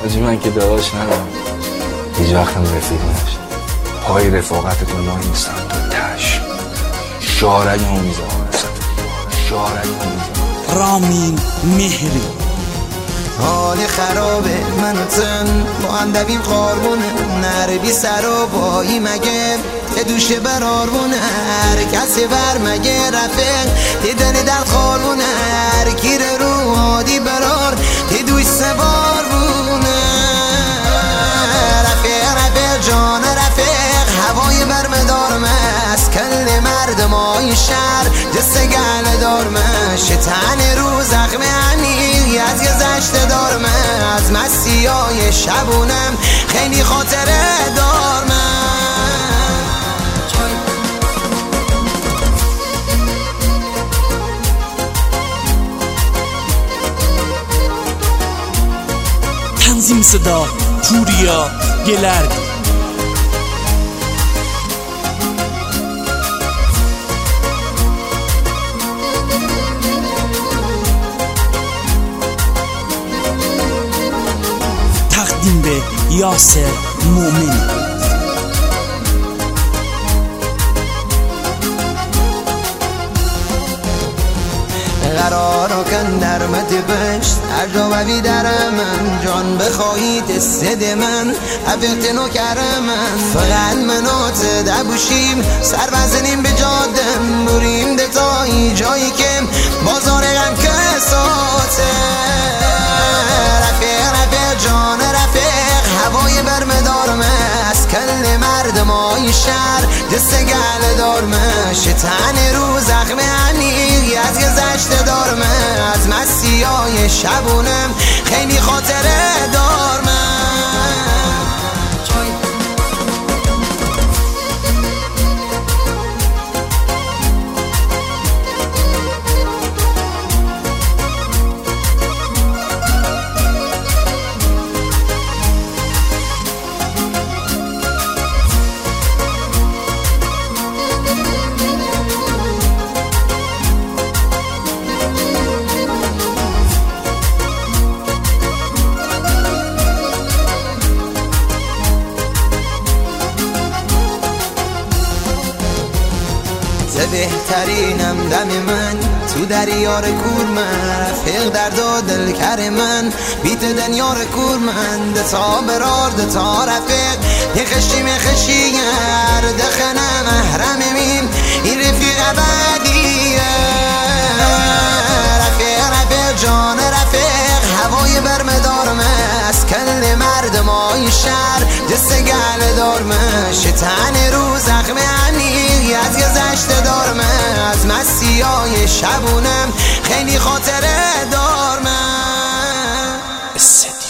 حاجی من که داداش ندارم، هیچ وقتم رفیق نشد. پای رفاقتتون ما نیستم تو تش شارگمو میزنم وسط، شارگمو میزنم. رامین مهری حال خرابه من و تن با هم دویم خاربونه، نره بی سر و بایی مگه ته دوشه براربونه، هر کسی بر مگه رفق ته دل دل خاربونه، هر کیر رو عادی برار ته دوش سوار بونه. رفق رفق جان رفق هوای برمدارمه، از کل مردم های شهر جسته گل دارمه، شتن رو زخم عنی از گذشته دارمه، از مسیای شبونم خیلی خاطره دارمه. تنظیم صدا پوریا گلردی. تقدیم به یاسر مومن. قرار کن در مد بشت عجابی در من، جان بخواهید صد من افقت نکر من، فقط منات دبوشیم سر بزنیم به جادم، بریم دتایی جایی که بازار غم کساته. رفیق رفیق جان رفیق هوای برمدارمه، از کل مردم های شهر دسته گل دارمه، شتن رو زخم عنی از گذشته دارمه، از مسیای شبونم خیلی خاطره دارمه. بهترینم دم من تو دریار کور من، رفیق درد و دل کر من بیت دنیار کور من، دتا برار دتا رفیق یه خشی مخشی گر دخنه محرمیم این رفیق ابدیه. رفیق رفیق جان رفیق هوای برمدارمه، از کل مردم های شهر جسته گل دارمه، شتن رو زخم عنی از گذشته دارمه، از مسیای شبونم خیلی خاطره دارمه.